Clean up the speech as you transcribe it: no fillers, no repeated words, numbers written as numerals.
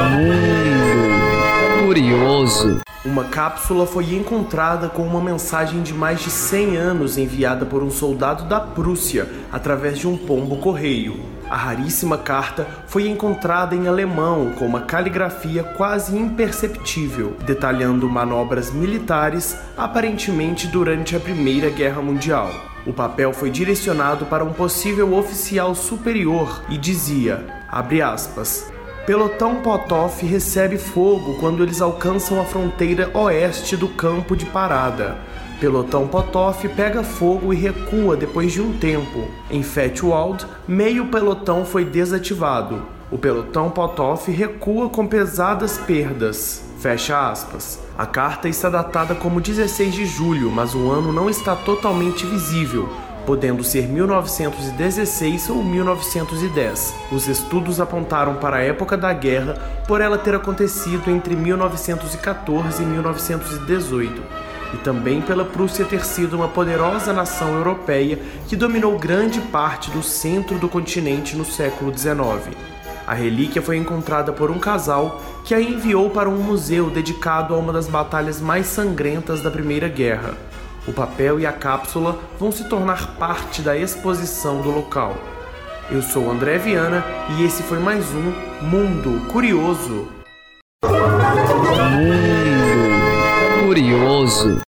Mundo Curioso. Uma cápsula foi encontrada com uma mensagem de mais de 100 anos enviada por um soldado da Prússia através de um pombo-correio. A raríssima carta foi encontrada em alemão com uma caligrafia quase imperceptível, detalhando manobras militares aparentemente durante a Primeira Guerra Mundial. O papel foi direcionado para um possível oficial superior e dizia, abre aspas, Pelotão Potoff recebe fogo quando eles alcançam a fronteira oeste do campo de parada. Pelotão Potoff pega fogo e recua depois de um tempo. Em Fetwald, meio pelotão foi desativado. O pelotão Potoff recua com pesadas perdas. Fecha aspas. A carta está datada como 16 de julho, mas o ano não está totalmente visível, podendo ser 1916 ou 1910. Os estudos apontaram para a época da guerra por ela ter acontecido entre 1914 e 1918, e também pela Prússia ter sido uma poderosa nação europeia que dominou grande parte do centro do continente no século XIX. A relíquia foi encontrada por um casal que a enviou para um museu dedicado a uma das batalhas mais sangrentas da Primeira Guerra. O papel e a cápsula vão se tornar parte da exposição do local. Eu sou André Viana e esse foi mais um Mundo Curioso. Mundo Curioso.